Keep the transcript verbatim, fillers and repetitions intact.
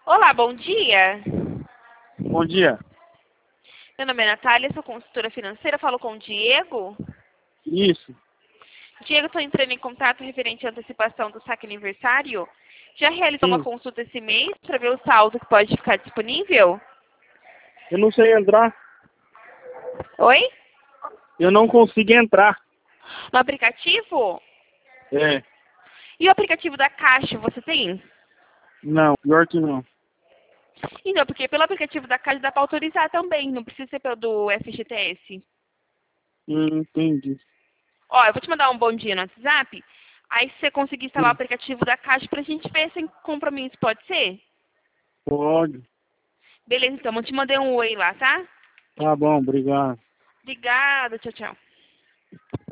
Olá, bom dia. Bom dia. Meu nome é Natália, sou consultora financeira, falo com o Diego. Isso. Diego, estou entrando em contato referente à antecipação do saque aniversário. Já realizou uma Sim. consulta esse mês para ver o saldo que pode ficar disponível? Eu não sei entrar. Oi? Eu não consigo entrar. No aplicativo? É. E o aplicativo da Caixa, você tem? Não, pior que não. Então, porque pelo aplicativo da Caixa dá para autorizar também, não precisa ser pelo do F G T S. Hum, entendi. Ó, eu vou te mandar um bom dia no WhatsApp. Aí se você conseguir instalar o Sim. aplicativo da Caixa pra gente ver sem compromisso, pode ser? Pode. Beleza, então, eu te mandei um oi lá, tá? Tá bom, obrigado. Obrigada, tchau, tchau.